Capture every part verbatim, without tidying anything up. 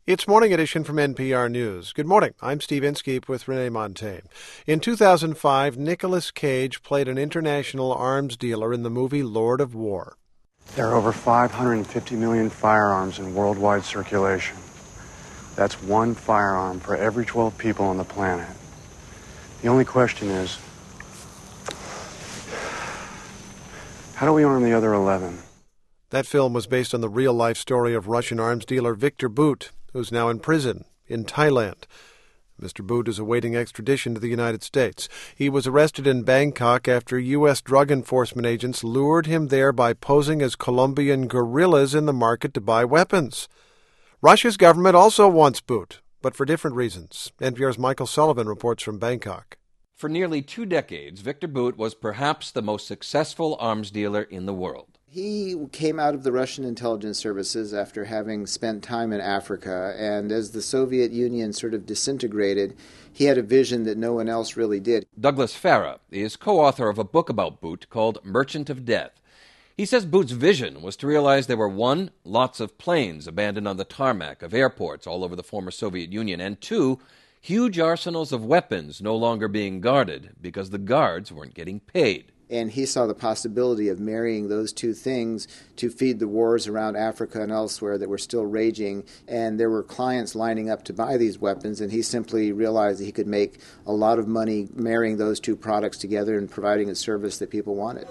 It's Morning Edition from N P R News. Good morning. I'm Steve Inskeep with Renee Montaigne. In two thousand five, Nicolas Cage played an international arms dealer in the movie Lord of War. There are over five hundred fifty million firearms in worldwide circulation. That's one firearm for every twelve people on the planet. The only question is, how do we arm the other eleven? That film was based on the real-life story of Russian arms dealer Viktor Bout, who's now in prison in Thailand. Mister Bout is awaiting extradition to the United States. He was arrested in Bangkok after U S drug enforcement agents lured him there by posing as Colombian guerrillas in the market to buy weapons. Russia's government also wants Bout, but for different reasons. N P R's Michael Sullivan reports from Bangkok. For nearly two decades, Viktor Bout was perhaps the most successful arms dealer in the world. He came out of the Russian intelligence services after having spent time in Africa, and as the Soviet Union sort of disintegrated, he had a vision that no one else really did. Douglas Farah is co-author of a book about Bout called Merchant of Death. He says Bout's vision was to realize there were, one, lots of planes abandoned on the tarmac of airports all over the former Soviet Union, and two, huge arsenals of weapons no longer being guarded because the guards weren't getting paid. And he saw the possibility of marrying those two things to feed the wars around Africa and elsewhere that were still raging. And there were clients lining up to buy these weapons, and he simply realized that he could make a lot of money marrying those two products together and providing a service that people wanted.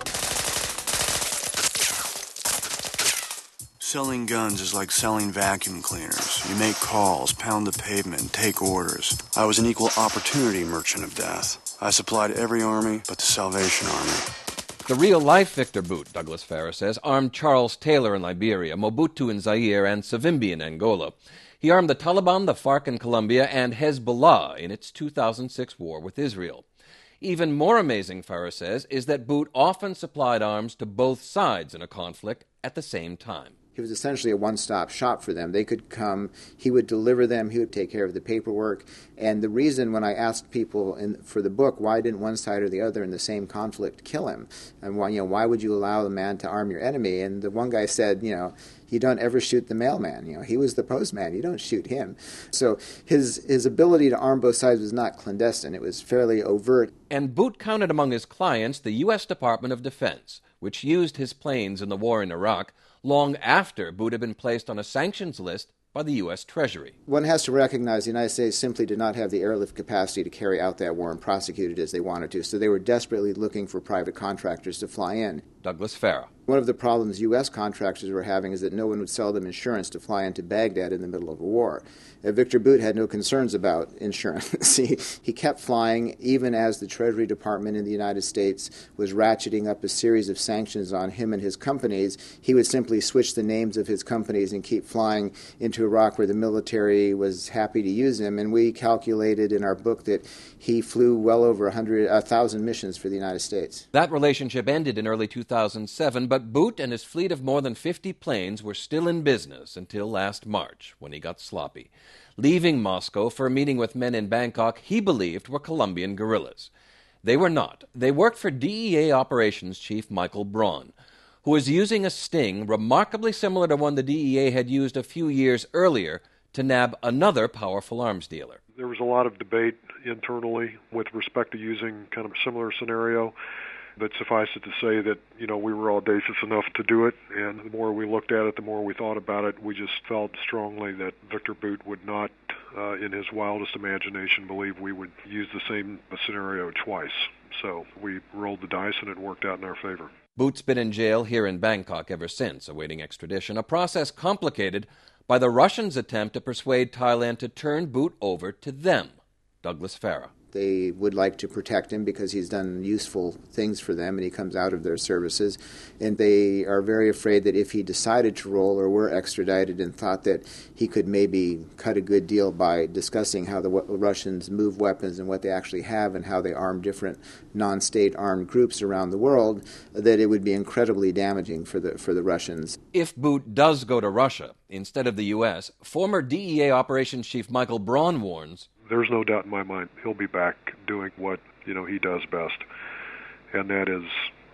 Selling guns is like selling vacuum cleaners. You make calls, pound the pavement, and take orders. I was an equal opportunity merchant of death. I supplied every army but the Salvation Army. The real-life Viktor Bout, Douglas Farah says, armed Charles Taylor in Liberia, Mobutu in Zaire, and Savimbi in Angola. He armed the Taliban, the FARC in Colombia, and Hezbollah in its two thousand six war with Israel. Even more amazing, Farah says, is that Bout often supplied arms to both sides in a conflict at the same time. He was essentially a one-stop shop for them. They could come, he would deliver them, he would take care of the paperwork. And the reason when I asked people in, for the book, why didn't one side or the other in the same conflict kill him? And why, you know, why would you allow the man to arm your enemy? And the one guy said, you know, you don't ever shoot the mailman. You know, he was the postman. You don't shoot him. So his his ability to arm both sides was not clandestine. It was fairly overt. And Bout counted among his clients the U S Department of Defense, which used his planes in the war in Iraq long after Bout had been placed on a sanctions list by the U S Treasury. One has to recognize the United States simply did not have the airlift capacity to carry out that war and prosecute it as they wanted to, so they were desperately looking for private contractors to fly in. Douglas Farah. One of the problems U S contractors were having is that no one would sell them insurance to fly into Baghdad in the middle of a war. Uh, Viktor Bout had no concerns about insurance. he, he kept flying even as the Treasury Department in the United States was ratcheting up a series of sanctions on him and his companies. He would simply switch the names of his companies and keep flying into Iraq where the military was happy to use him. And we calculated in our book that he flew well over one hundred, one thousand missions for the United States. That relationship ended in early two thousand seven, but Bout and his fleet of more than fifty planes were still in business until last March, when he got sloppy, leaving Moscow for a meeting with men in Bangkok he believed were Colombian guerrillas. They were not. They worked for D E A Operations Chief Michael Braun, who was using a sting remarkably similar to one the D E A had used a few years earlier to nab another powerful arms dealer. There was a lot of debate internally with respect to using kind of a similar scenario. But suffice it to say that, you know, we were audacious enough to do it, and the more we looked at it, the more we thought about it, we just felt strongly that Viktor Bout would not, uh, in his wildest imagination, believe we would use the same scenario twice. So we rolled the dice, and it worked out in our favor. Bout's been in jail here in Bangkok ever since, awaiting extradition, a process complicated by the Russians' attempt to persuade Thailand to turn Bout over to them. Douglas Farah. They would like to protect him because he's done useful things for them and he comes out of their services. And they are very afraid that if he decided to roll or were extradited and thought that he could maybe cut a good deal by discussing how the Russians move weapons and what they actually have and how they arm different non-state armed groups around the world, that it would be incredibly damaging for the for the Russians. If Bout does go to Russia instead of the U S, former D E A Operations Chief Michael Braun warns, there's no doubt in my mind he'll be back doing what, you know, he does best, and that is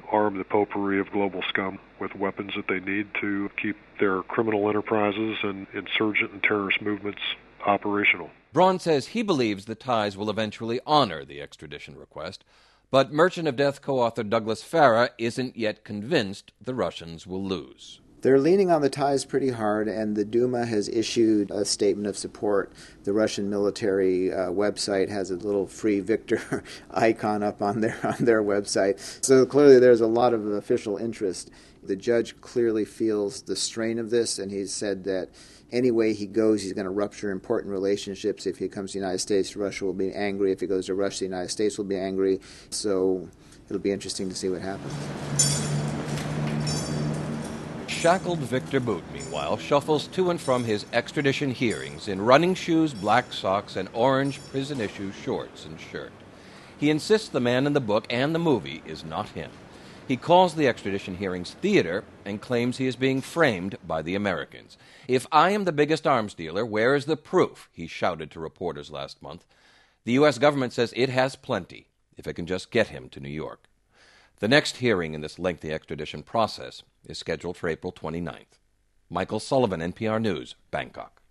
arm the potpourri of global scum with weapons that they need to keep their criminal enterprises and insurgent and terrorist movements operational. Braun says he believes the Thais will eventually honor the extradition request, but Merchant of Death co-author Douglas Farah isn't yet convinced the Russians will lose. They're leaning on the Thais pretty hard, and the Duma has issued a statement of support. The Russian military uh, website has a little free victor icon up on their on their website. So clearly there's a lot of official interest. The judge clearly feels the strain of this, and he's said that any way he goes, he's going to rupture important relationships. If he comes to the United States, Russia will be angry. If he goes to Russia, the United States will be angry. So it'll be interesting to see what happens. Shackled Victor Bout, meanwhile, shuffles to and from his extradition hearings in running shoes, black socks, and orange prison-issue shorts and shirt. He insists the man in the book and the movie is not him. He calls the extradition hearings theater and claims he is being framed by the Americans. "If I am the biggest arms dealer, where is the proof?" he shouted to reporters last month. The U S government says it has plenty, if it can just get him to New York. The next hearing in this lengthy extradition process is scheduled for April twenty-ninth. Michael Sullivan, N P R News, Bangkok.